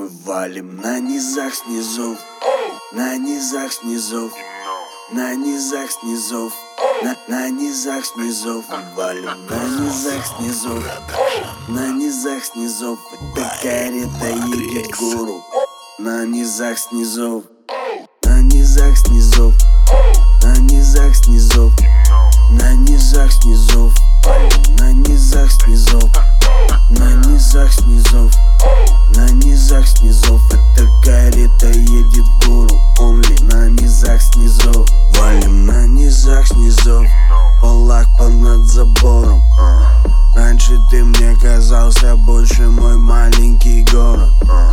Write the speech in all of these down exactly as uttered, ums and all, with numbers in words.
Мы валим на низах снизов, на низах снизов, на низах снизов, на, на низах снизов. Мы валим на низах снизов, на низах снизов. Эта карета едет в гору. На низах снизов, на низах снизов, на низах снизов, на низах снизов. Валим на низах снизов, на низах снизов, на низах снизов. Эта карета едет в гору. Only на низах снизов. Валим на низах снизов, полак понад забором. Раньше ты мне казался больше мой маленький город.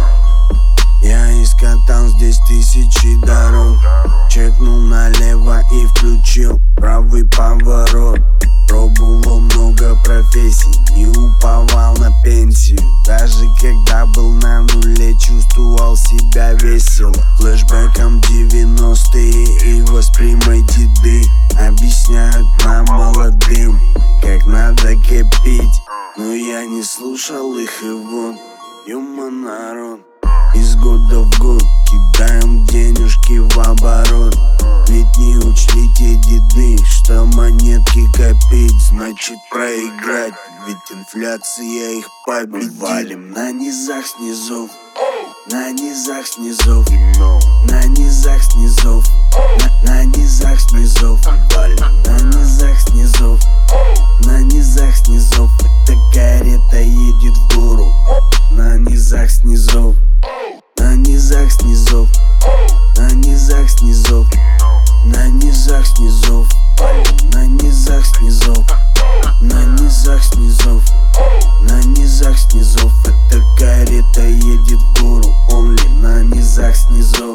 Я искатал здесь тысячи дорог. Чекнул налево и включил правый поворот. Пробовал много профессий, не уповал на пенсию. Даже когда был на нуле, чувствовал себя весело. Флэшбэком девяностые и воспримой деды объясняют нам молодым, как надо кипеть. Но я не слушал их, и вот, юма, народ, из года в год кидаем денежки в оборот. Ведь не учли те деды, что монетки копить значит проиграть. Ведь инфляция их победит. Валим на низах снизов, на низах снизов, на низах снизов, на, на низах снизов. Валим на низах снизов, на низах снизов. Эта карета едет в гору. На низах снизов, на низах снизов, на низах снизов, на низах снизов. Валим на низах снизов, на низах снизов, на низах снизов. Эта карета едет в гору. Only на низах снизов.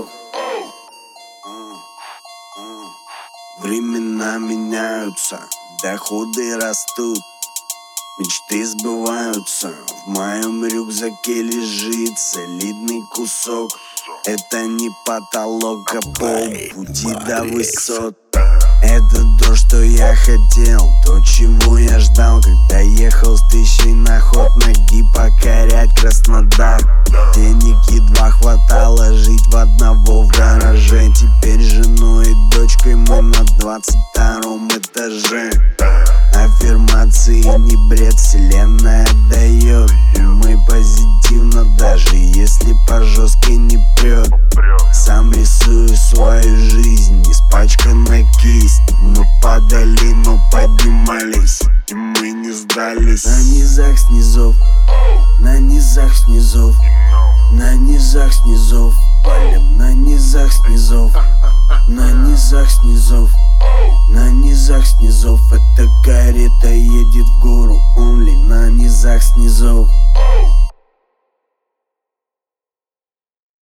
Времена меняются, доходы растут, мечты сбываются. В моем рюкзаке лежит солидный кусок. Это не потолок, а пол пути до высот. Это то, что я хотел, то, чего я ждал, когда ехал с тысячей на ход ноги покорять Краснодар. Денег едва хватало жить в одного в гараже. Теперь женой и дочкой мы на двадцать втором этаже. Аффирмации не бред, вселенная дает. И мы позитивно, даже если по жесткой не прет. Сам рисую свою жизнь, испачканная кисть. Мы падали, но поднимались, и мы не сдались. На низах снизов, на низах снизов, на низах снизов. Валим на низах снизов, на низах снизов, на низах снизов. Эта карета едет в гору. Only на низах снизов.